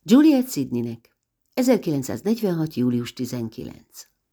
Juliet Sidneynek, 1946. július 19.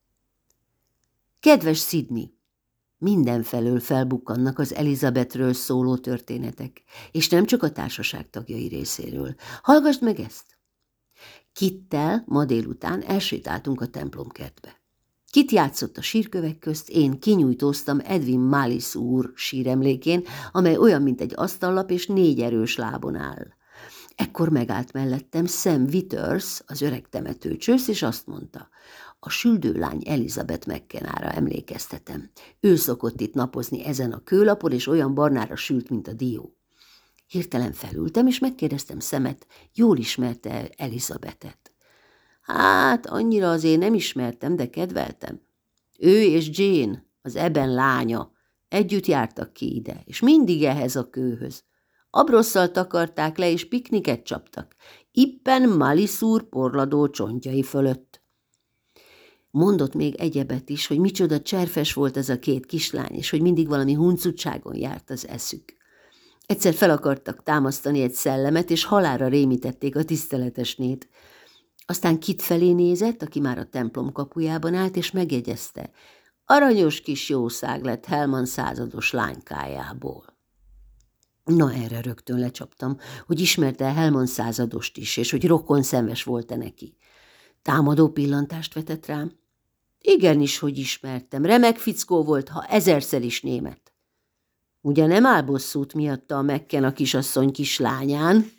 Kedves Sidney! Mindenfelől felbukkannak az Elizabethről szóló történetek, és nem csak a társaság tagjai részéről. Hallgassd meg ezt! Kittel ma délután elsétáltunk a templomkertbe. Kit játszott a sírkövek közt, én kinyújtóztam Edwin Mallis úr síremlékén, amely olyan, mint egy asztallap, és 4 erős lábon áll. Ekkor megállt mellettem Sam Withers, az öreg temetőcsősz, és azt mondta: a süldőlány Elizabeth McKennára emlékeztetem. Ő szokott itt napozni ezen a kőlapon, és olyan barnára sült, mint a dió. Hirtelen felültem, és megkérdeztem Samet, jól ismerte Elizabethet. Hát, annyira azért nem ismertem, de kedveltem. Ő és Jane, az Eben lánya, együtt jártak ki ide, és mindig ehhez a kőhöz. Abrosszal takarták le, és pikniket csaptak, ippen Mallis úr porladó csontjai fölött. Mondott még egyebet is, hogy micsoda cserfes volt ez a 2 kislány, és hogy mindig valami huncutságon járt az eszük. Egyszer fel akartak támasztani egy szellemet, és halálra rémítették a tiszteletesnét. Aztán Kit felé nézett, aki már a templom kapujában állt, és megjegyezte: aranyos kis jószág lett Helman százados lánykájából. Na, erre rögtön lecsaptam, hogy ismerte Helman századost is, és hogy rokonszenves volt-e neki. Támadó pillantást vetett rám. Igenis, hogy ismertem, remek fickó volt, ha 1000-szer is német. Ugye nem áll bosszút miatta a McKenna kisasszony kislányán?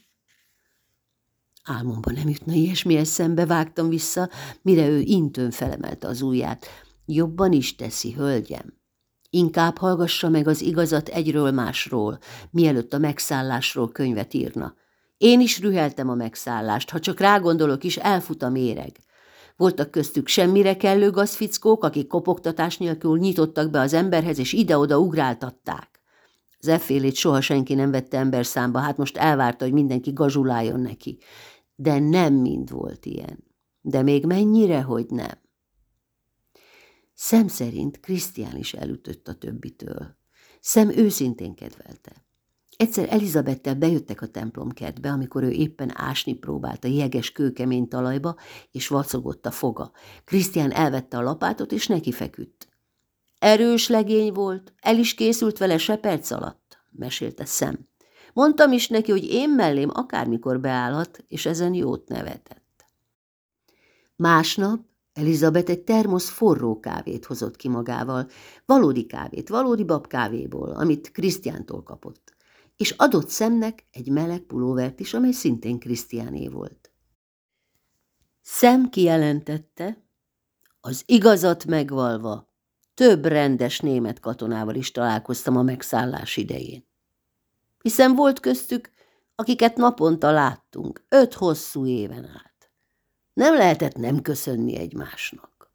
Álmomban nem jutna ilyesmi eszembe, vágtam vissza, mire ő intőn felemelte az ujját. Jobban is teszi, hölgyem. Inkább hallgassa meg az igazat egyről másról, mielőtt a megszállásról könyvet írna. Én is rüheltem a megszállást, ha csak rágondolok is, elfut a méreg. Voltak köztük semmire kellő gazfickók, akik kopogtatás nélkül nyitottak be az emberhez, és ide-oda ugráltatták. Az effélét soha senki nem vette emberszámba, hát most elvárta, hogy mindenki gazsuláljon neki. De nem mind volt ilyen. De még mennyire, hogy nem. Sam szerint Krisztián is elütött a többitől. Sam őszintén kedvelte. Egyszer Elizabettel bejöttek a templomkertbe, amikor ő éppen ásni próbált a jeges kőkemény talajba, és vacogott a foga. Krisztián elvette a lapátot, és neki feküdt. Erős legény volt, el is készült vele se perc alatt, mesélte Sam. Mondtam is neki, hogy én mellém akármikor beállhat, és ezen jót nevetett. Másnap Elizabeth egy termosz forró kávét hozott ki magával, valódi kávét, valódi babkávéból, amit Krisztiántól kapott, és adott Samnek egy meleg pulóvert is, amely szintén Krisztiáné volt. Sam kijelentette, az igazat megvalva, több rendes német katonával is találkoztam a megszállás idején. Hiszen volt köztük, akiket naponta láttunk, 5 hosszú éven át. Nem lehetett nem köszönni egymásnak.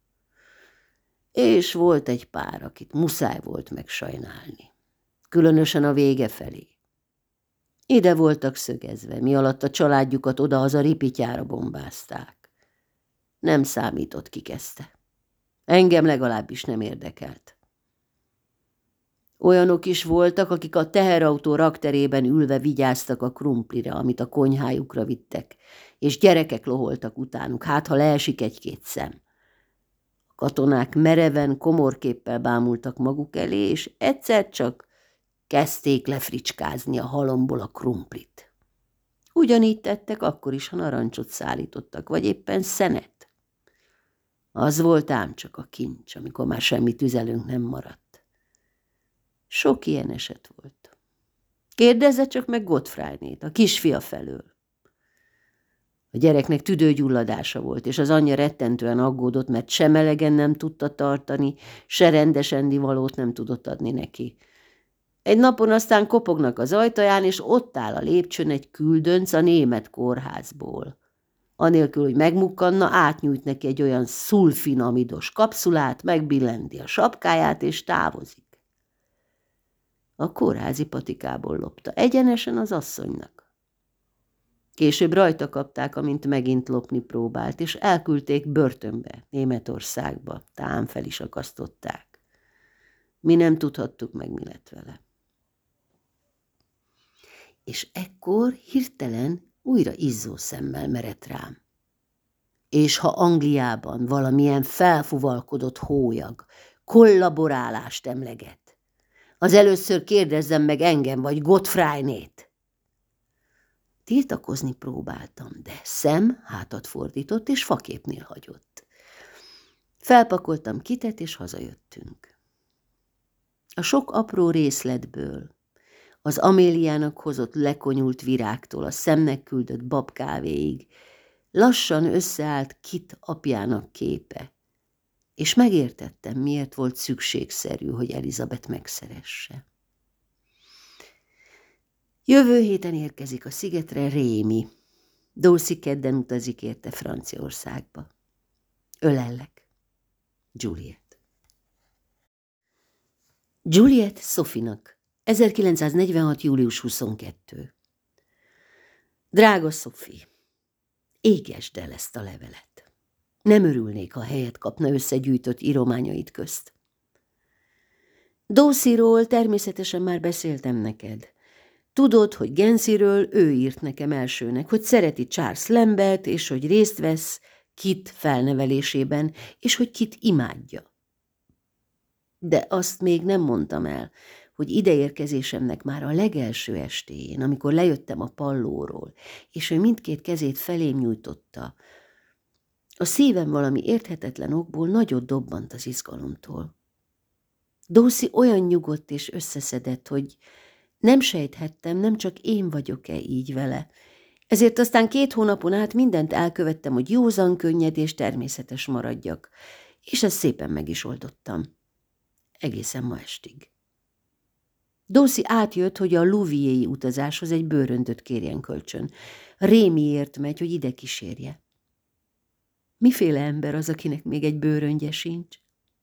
És volt egy pár, akit muszáj volt megsajnálni. Különösen a vége felé. Ide voltak szögezve, mi alatt a családjukat oda-haza ripityára bombázták. Nem számított, ki kezdte. Engem legalábbis nem érdekelt. Olyanok is voltak, akik a teherautó rakterében ülve vigyáztak a krumplira, amit a konyhájukra vittek, és gyerekek loholtak utánuk, hát ha leesik 1-2 szem. A katonák mereven, komorképpel bámultak maguk elé, és egyszer csak kezdték lefricskázni a halomból a krumplit. Ugyanígy tettek akkor is, ha narancsot szállítottak, vagy éppen szenet. Az volt ám csak a kincs, amikor már semmi tüzelőnk nem maradt. Sok ilyen eset volt. Kérdezze csak meg Gottfreinét, a kisfia felől. A gyereknek tüdőgyulladása volt, és az anyja rettentően aggódott, mert se melegen nem tudta tartani, se rendes ennivalót nem tudott adni neki. Egy napon aztán kopognak az ajtaján, és ott áll a lépcsőn egy küldönc a német kórházból. Anélkül, hogy megmukkanna, átnyújt neki egy olyan szulfinamidos kapszulát, megbillenti a sapkáját, és távozik. A kórházi patikából lopta, egyenesen az asszonynak. Később rajta kapták, amint megint lopni próbált, és elküldték börtönbe, Németországba, tám fel is akasztották. Mi nem tudhattuk meg, mi lett vele. És ekkor hirtelen Újra izzó szemmel merett rám. És ha Angliában valamilyen felfuvalkodott hólyag kollaborálást emleget, az először kérdezzem meg engem vagy Gottfreinét. Tiltakozni próbáltam, de szem hátat fordított, és faképnél hagyott. Felpakoltam Kitet, és hazajöttünk. A sok apró részletből, az Améliának hozott lekonyult virágtól a szemnek küldött babkávéig lassan összeállt Kit apjának képe, és megértettem, miért volt szükségszerű, hogy Elizabeth megszeresse. Jövő héten érkezik a szigetre Rémi. Darcy kedden utazik érte Franciaországba. Ölellek. Juliet. Juliet Sophie-nak. 1946. július 22. Drága Sophie, égesd el ezt a levelet. Nem örülnék, ha helyet kapna összegyűjtött írományait közt. Darcyról természetesen már beszéltem neked. Tudod, hogy Gensiről ő írt nekem elsőnek, hogy szereti Charles Lambert, és hogy részt vesz Kit felnevelésében, és hogy Kit imádja. De azt még nem mondtam el, hogy ideérkezésemnek már a legelső estéjén, amikor lejöttem a pallóról, és ő mindkét kezét felém nyújtotta, a szívem valami érthetetlen okból nagyot dobbant az izgalomtól. Darcy olyan nyugodt és összeszedett, hogy nem sejthettem, nem csak én vagyok-e így vele. Ezért aztán 2 hónapon át mindent elkövettem, hogy józan, könnyed és természetes maradjak, és ezt szépen meg is oldottam. Egészen ma estig. Darcy átjött, hogy a Louviers-i utazáshoz egy bőröndöt kérjen kölcsön. Rémiért megy, hogy ide kísérje. Miféle ember az, akinek még egy bőröndje sincs?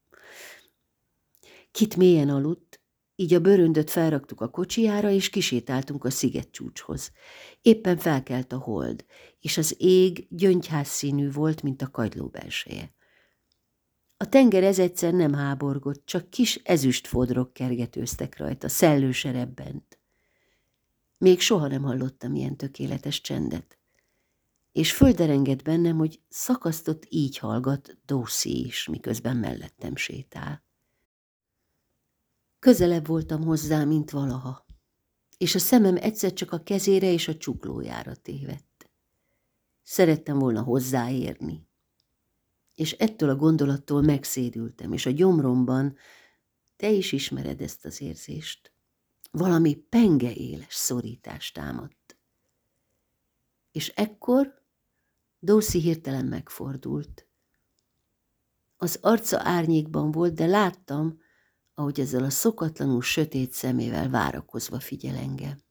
Kit mélyen aludt, így a bőröndöt felraktuk a kocsijára, és kisétáltunk a szigetcsúcshoz. Éppen felkelt a hold, és az ég gyöngyházszínű volt, mint a kagyló belseje. A tenger egyszer nem háborgott, csak kis ezüstfodrok kergetőztek rajta, szellőse rebbent. Még soha nem hallottam ilyen tökéletes csendet. És földerengett bennem, hogy szakasztott így hallgat Darcy is, miközben mellettem sétál. Közelebb voltam hozzá, mint valaha, és a szemem egyszer csak a kezére és a csuklójára tévedt. Szerettem volna hozzáérni, és ettől a gondolattól megszédültem, és a gyomromban, te is ismered ezt az érzést, valami pengeéles szorítás támadt. És ekkor Darcy hirtelen megfordult. Az arca árnyékban volt, de láttam, ahogy ezzel a szokatlanul sötét szemével várakozva figyel engem.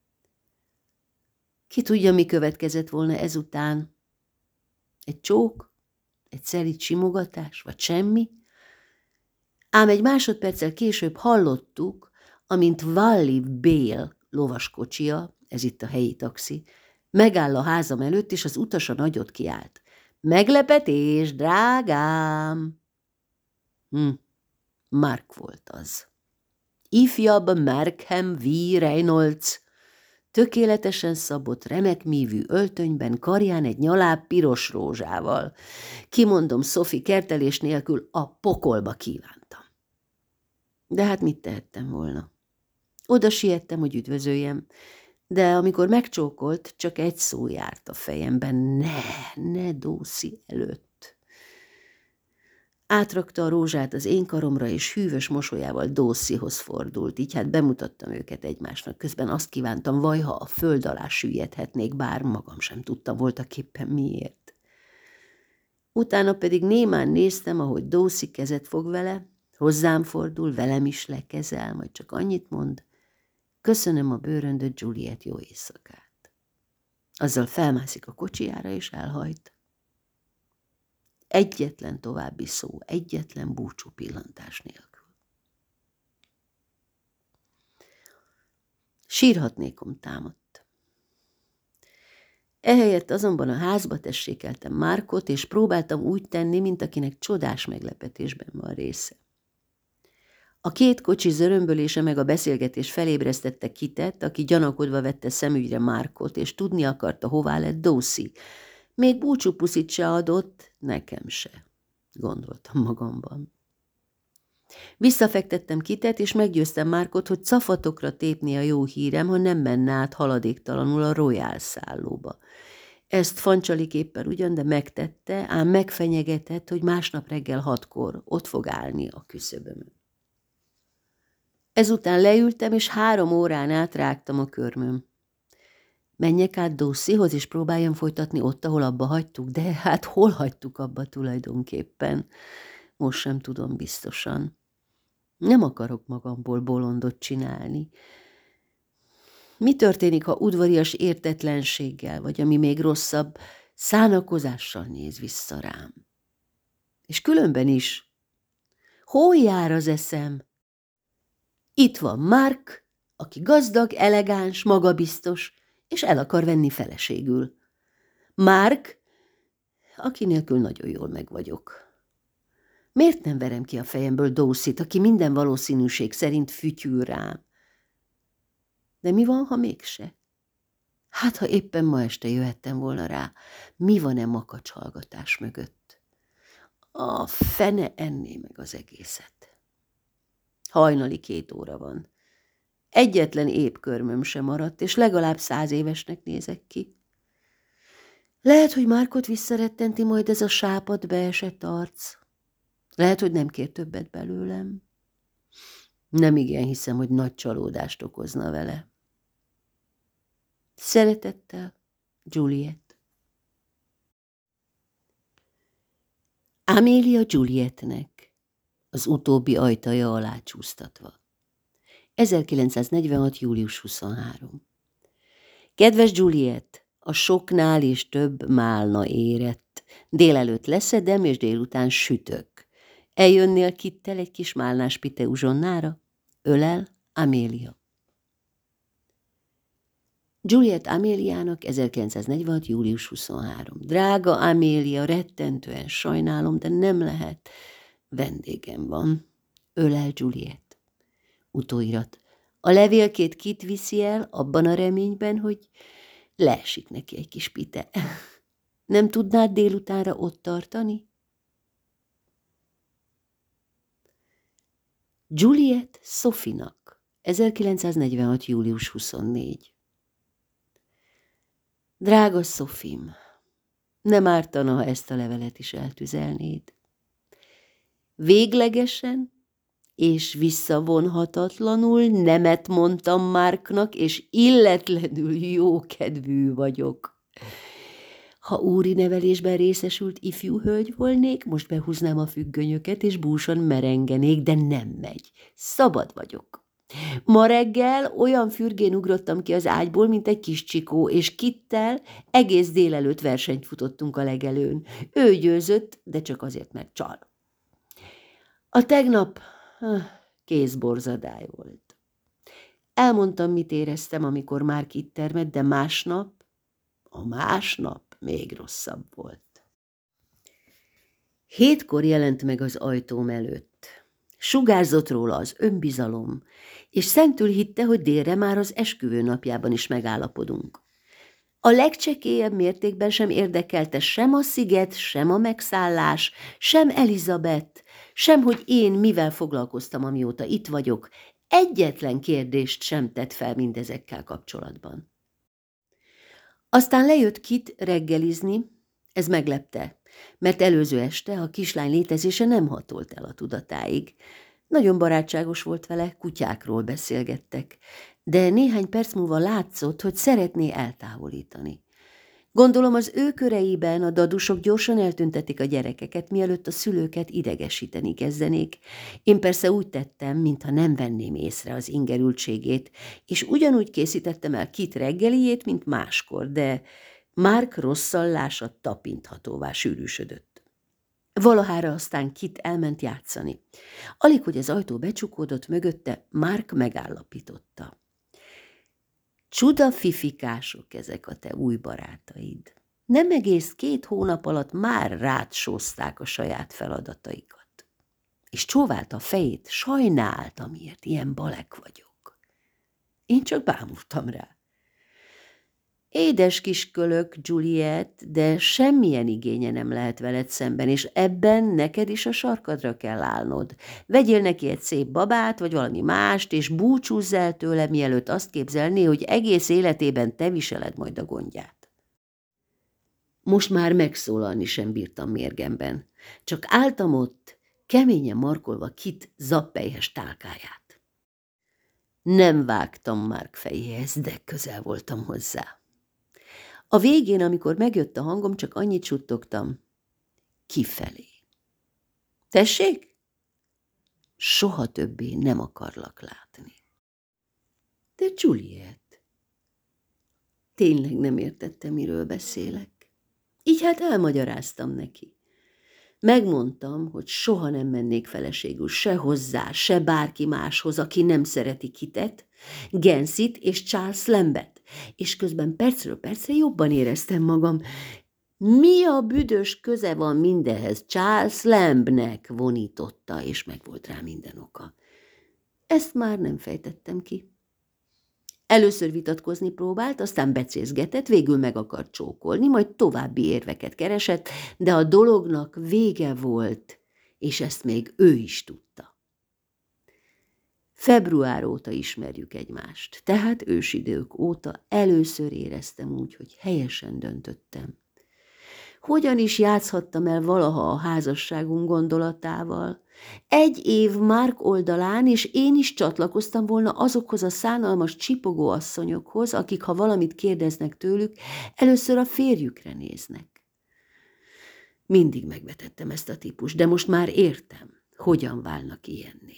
Ki tudja, mi következett volna ezután? Egy csók? Egy szelíd simogatás? Vagy semmi? Ám egy másodperccel később hallottuk, amint Wally Bale lovaskocsia, ez itt a helyi taxi, megáll a házam előtt, és az utas a nagyot kiált. Meglepetés, drágám! Mark volt az. Ifjabb Markham V. Reynolds, tökéletesen szabott, remek mívű öltönyben, karján egy nyaláb piros rózsával. Kimondom, Sophie, kertelés nélkül a pokolba kívántam. De hát mit tehettem volna? Oda siettem, hogy üdvözöljem, de amikor megcsókolt, csak egy szó járt a fejemben: ne Darcy előtt. Átrakta a rózsát az én karomra, és hűvös mosolyával Darcyhoz fordult, így hát bemutattam őket egymásnak. Közben azt kívántam, vajha a föld alá süllyedhetnék, bár magam sem tudtam voltaképpen miért. Utána pedig némán néztem, ahogy Darcy kezet fog vele, hozzám fordul, velem is lekezel, majd csak annyit mond: köszönöm a bőröndöt, Juliet, jó éjszakát. Azzal felmászik a kocsijára, és elhajt. Egyetlen további szó, egyetlen búcsú pillantás nélkül. Sírhatnékom támadt. Ehelyett azonban a házba tessékeltem Markot, és próbáltam úgy tenni, mint akinek csodás meglepetésben van része. A két kocsi zörömbölése meg a beszélgetés felébresztette Kitet, aki gyanakodva vette szemügyre Markot, és tudni akarta, hová lett Dawsey. Még búcsúpuszit se adott, nekem se, gondoltam magamban. Visszafektettem Kitet, és meggyőztem Markot, hogy cafatokra tépni a jó hírem, ha nem menne át haladéktalanul a Royal szállóba. Ezt fancsaliképpen ugyan, de megtette, ám megfenyegetett, hogy másnap reggel 6-kor ott fog állni a küszöbömön. Ezután leültem, és 3 órán át rágtam a körmöm. Menjek át Dawseyhoz, és próbáljam folytatni ott, ahol abba hagytuk, de hát hol hagytuk abba tulajdonképpen? Most sem tudom biztosan. Nem akarok magamból bolondot csinálni. Mi történik, ha udvarias értetlenséggel, vagy ami még rosszabb, szánakozással néz vissza rám? És különben is. Hol jár az eszem? Itt van Mark, aki gazdag, elegáns, magabiztos, és el akar venni feleségül. Mark, aki nélkül nagyon jól megvagyok. Miért nem verem ki a fejemből Dawseyt, aki minden valószínűség szerint fütyül rám? De mi van, ha mégse? Hát, ha éppen ma este jöhettem volna rá, mi van-e makacshallgatás mögött? A fene enné meg az egészet. Hajnali 2 óra van. Egyetlen épp körmöm sem maradt, és legalább 100 évesnek nézek ki. Lehet, hogy Markot visszarettenti majd ez a sápadt beesett arc. Lehet, hogy nem kér többet belőlem. Nem igen hiszem, hogy nagy csalódást okozna vele. Szeretettel, Juliet. Amelia Julietnek, az utóbbi ajtaja alá csúsztatva. 1946. július 23. Kedves Juliet, a soknál is több málna érett. Délelőtt leszedem, és délután sütök. Eljönnél Kittel egy kis málnás piteuzsonnára? Ölel, Amelia. Juliet Améliának 1946. július 23. Drága Amélia, rettentően sajnálom, de nem lehet. Vendégem van. Ölel, Juliet. Utóirat. A levélkét Kit viszi el, abban a reményben, hogy leesik neki egy kis pite. Nem tudnád délutánra ott tartani? Juliet Sophie-nak, 1946. július 24. Drága Sophiem, nem ártana, ha ezt a levelet is eltüzelnéd. Véglegesen és visszavonhatatlanul nemet mondtam Marknak, és illetlenül jókedvű vagyok. Ha úri nevelésben részesült ifjú hölgy volnék, most behúznám a függönyöket, és búsan merengenék, de nem megy. Szabad vagyok. Ma reggel olyan fürgén ugrottam ki az ágyból, mint egy kis csikó, és Kittel egész délelőtt versenyt futottunk a legelőn. Ő győzött, de csak azért, mert csal. A tegnap kézborzadály volt. Elmondtam, mit éreztem, amikor már Kit termett, de másnap még rosszabb volt. 7-kor jelent meg az ajtóm előtt. Sugárzott róla az önbizalom, és szentül hitte, hogy délre már az esküvő napjában is megállapodunk. A legcsekélyebb mértékben sem érdekelte sem a sziget, sem a megszállás, sem Elizabeth, sem hogy én mivel foglalkoztam, amióta itt vagyok. Egyetlen kérdést sem tett fel mindezekkel kapcsolatban. Aztán lejött Kit reggelizni, ez meglepte, mert előző este a kislány létezése nem hatolt el a tudatáig. Nagyon barátságos volt vele, kutyákról beszélgettek, de néhány perc múlva látszott, hogy szeretné eltávolítani. Gondolom, az ő köreiben a dadusok gyorsan eltüntetik a gyerekeket, mielőtt a szülőket idegesíteni kezdenék. Én persze úgy tettem, mintha nem venném észre az ingerültségét, és ugyanúgy készítettem el Kit reggeliét, mint máskor, de Mark rosszallása tapinthatóvá sűrűsödött. Valahára aztán Kit elment játszani. Alig, hogy az ajtó becsukódott mögötte, Mark megállapította. Csuda fifikások ezek a te új barátaid. Nem egész 2 hónap alatt már rád sózták a saját feladataikat. és csóválta a fejét, sajnálta, miért ilyen balek vagyok. Én csak bámultam rá. Édes kiskölök, Juliet, de semmilyen igénye nem lehet veled szemben, és ebben neked is a sarkadra kell állnod. Vegyél neki egy szép babát, vagy valami mást, és búcsúzz el tőle, mielőtt azt képzelné, hogy egész életében te viseled majd a gondját. Most már megszólalni sem bírtam mérgemben, csak álltam ott, keményen markolva Kit zappelyhes tálkáját. Nem vágtam Mark fejéhez, de közel voltam hozzá. A végén, amikor megjött a hangom, csak annyit suttogtam. Kifelé. Tessék? Soha többé nem akarlak látni. De Juliet, tényleg nem értette, miről beszélek. Így hát elmagyaráztam neki. Megmondtam, hogy soha nem mennék feleségül se hozzá, se bárki máshoz, aki nem szereti Kitet, Gensit és Charles Lambet, és közben percről percre jobban éreztem magam. Mi a büdös köze van mindehez? Charles Lambnek, vonította, és megvolt rá minden oka. Ezt már nem fejtettem ki. Először vitatkozni próbált, aztán becézgetett, végül meg akart csókolni, majd további érveket keresett, de a dolognak vége volt, és ezt még ő is tudta. Február óta ismerjük egymást, tehát ősidők óta először éreztem úgy, hogy helyesen döntöttem. Hogyan is játszhattam el valaha a házasságunk gondolatával? 1 év Mark oldalán, és én is csatlakoztam volna azokhoz a szánalmas csipogó asszonyokhoz, akik, ha valamit kérdeznek tőlük, először a férjükre néznek. Mindig megvetettem ezt a típust, de most már értem, hogyan válnak ilyenné.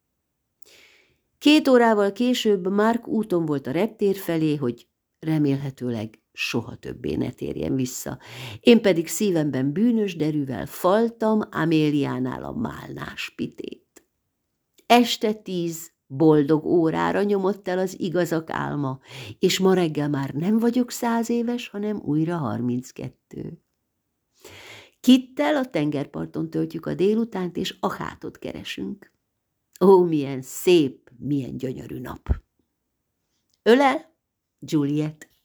2 órával később Mark úton volt a reptér felé, hogy remélhetőleg soha többé ne térjen vissza. Én pedig szívemben bűnös derűvel faltam Améliánál a málnás pitét. Este 10 boldog órára nyomott el az igazak álma, és ma reggel már nem vagyok 100 éves, hanem újra 32. Kittel a tengerparton töltjük a délutánt, és a hátot keresünk. Ó, milyen szép, milyen gyönyörű nap! Ölel, Juliet!